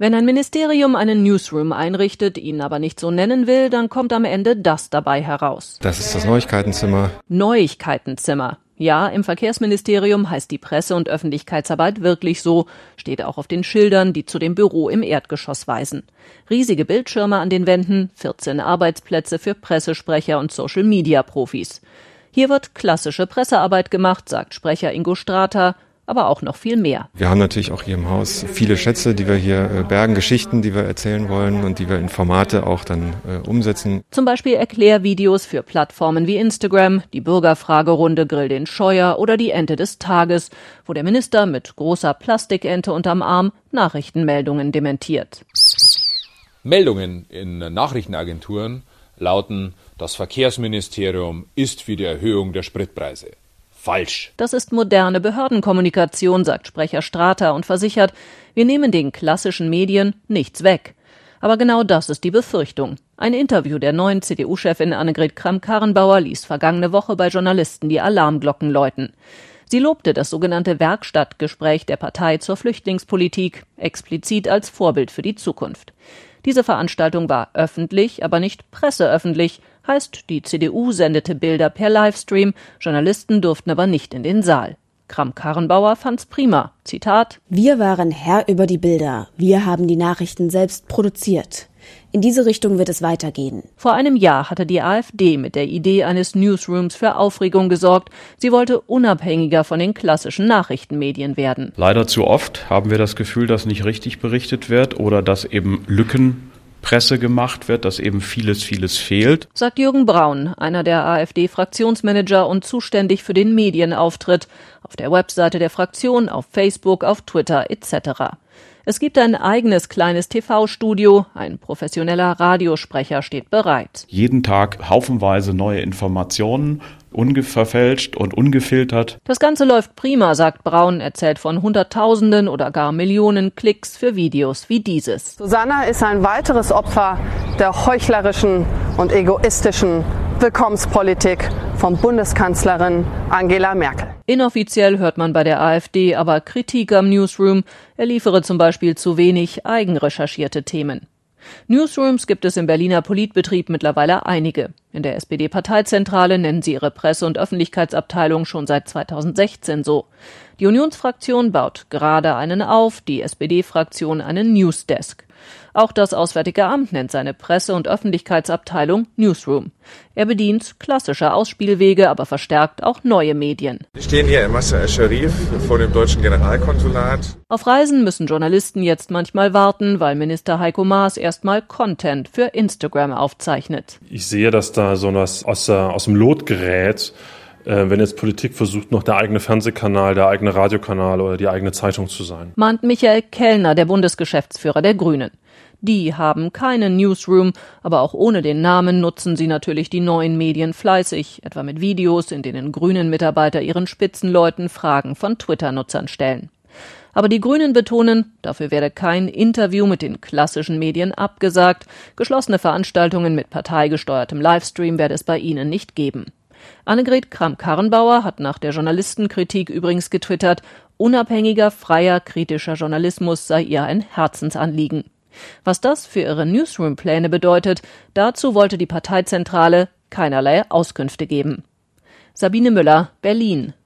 Wenn ein Ministerium einen Newsroom einrichtet, ihn aber nicht so nennen will, dann kommt am Ende das dabei heraus. Das ist das Neuigkeitenzimmer. Neuigkeitenzimmer. Ja, im Verkehrsministerium heißt die Presse- und Öffentlichkeitsarbeit wirklich so, steht auch auf den Schildern, die zu dem Büro im Erdgeschoss weisen. Riesige Bildschirme an den Wänden, 14 Arbeitsplätze für Pressesprecher und Social-Media-Profis. Hier wird klassische Pressearbeit gemacht, sagt Sprecher Ingo Strata, aber auch noch viel mehr. Wir haben natürlich auch hier im Haus viele Schätze, die wir hier bergen, Geschichten, die wir erzählen wollen und die wir in Formate auch dann umsetzen. Zum Beispiel Erklärvideos für Plattformen wie Instagram, die Bürgerfragerunde Grill den Scheuer oder die Ente des Tages, wo der Minister mit großer Plastikente unterm Arm Nachrichtenmeldungen dementiert. Meldungen in Nachrichtenagenturen lauten, das Verkehrsministerium ist für die Erhöhung der Spritpreise. Falsch. Das ist moderne Behördenkommunikation, sagt Sprecher Strata und versichert, wir nehmen den klassischen Medien nichts weg. Aber genau das ist die Befürchtung. Ein Interview der neuen CDU-Chefin Annegret Kramp-Karrenbauer ließ vergangene Woche bei Journalisten die Alarmglocken läuten. Sie lobte das sogenannte Werkstattgespräch der Partei zur Flüchtlingspolitik, explizit als Vorbild für die Zukunft. Diese Veranstaltung war öffentlich, aber nicht presseöffentlich, heißt, die CDU sendete Bilder per Livestream, Journalisten durften aber nicht in den Saal. Kramp-Karrenbauer fand's prima. Zitat: Wir waren Herr über die Bilder. Wir haben die Nachrichten selbst produziert. In diese Richtung wird es weitergehen. Vor einem Jahr hatte die AfD mit der Idee eines Newsrooms für Aufregung gesorgt. Sie wollte unabhängiger von den klassischen Nachrichtenmedien werden. Leider zu oft haben wir das Gefühl, dass nicht richtig berichtet wird oder dass eben Lückenpresse gemacht wird, dass eben vieles fehlt. Sagt Jürgen Braun, einer der AfD-Fraktionsmanager und zuständig für den Medienauftritt, auf der Webseite der Fraktion, auf Facebook, auf Twitter etc. Es gibt ein eigenes kleines TV-Studio, ein professioneller Radiosprecher steht bereit. Jeden Tag haufenweise neue Informationen, unverfälscht und ungefiltert. Das Ganze läuft prima, sagt Braun, erzählt von Hunderttausenden oder gar Millionen Klicks für Videos wie dieses. Susanna ist ein weiteres Opfer der heuchlerischen und egoistischen Willkommenspolitik von Bundeskanzlerin Angela Merkel. Inoffiziell hört man bei der AfD aber Kritik am Newsroom. Er liefere zum Beispiel zu wenig eigenrecherchierte Themen. Newsrooms gibt es im Berliner Politbetrieb mittlerweile einige. In der SPD-Parteizentrale nennen sie ihre Presse- und Öffentlichkeitsabteilung schon seit 2016 so. Die Unionsfraktion baut gerade einen auf, die SPD-Fraktion einen Newsdesk. Auch das Auswärtige Amt nennt seine Presse- und Öffentlichkeitsabteilung Newsroom. Er bedient klassische Ausspielwege, aber verstärkt auch neue Medien. Wir stehen hier in Masr el-Sharif vor dem deutschen Generalkonsulat. Auf Reisen müssen Journalisten jetzt manchmal warten, weil Minister Heiko Maas erstmal Content für Instagram aufzeichnet. Ich sehe, dass da so was aus dem Lot gerät, wenn jetzt Politik versucht, noch der eigene Fernsehkanal, der eigene Radiokanal oder die eigene Zeitung zu sein. Mahnt Michael Kellner, der Bundesgeschäftsführer der Grünen. Die haben keinen Newsroom, aber auch ohne den Namen nutzen sie natürlich die neuen Medien fleißig, etwa mit Videos, in denen Grünen-Mitarbeiter ihren Spitzenleuten Fragen von Twitter-Nutzern stellen. Aber die Grünen betonen, dafür werde kein Interview mit den klassischen Medien abgesagt. Geschlossene Veranstaltungen mit parteigesteuertem Livestream werde es bei ihnen nicht geben. Annegret Kramp-Karrenbauer hat nach der Journalistenkritik übrigens getwittert, unabhängiger, freier, kritischer Journalismus sei ihr ein Herzensanliegen. Was das für ihre Newsroom-Pläne bedeutet, dazu wollte die Parteizentrale keinerlei Auskünfte geben. Sabine Müller, Berlin.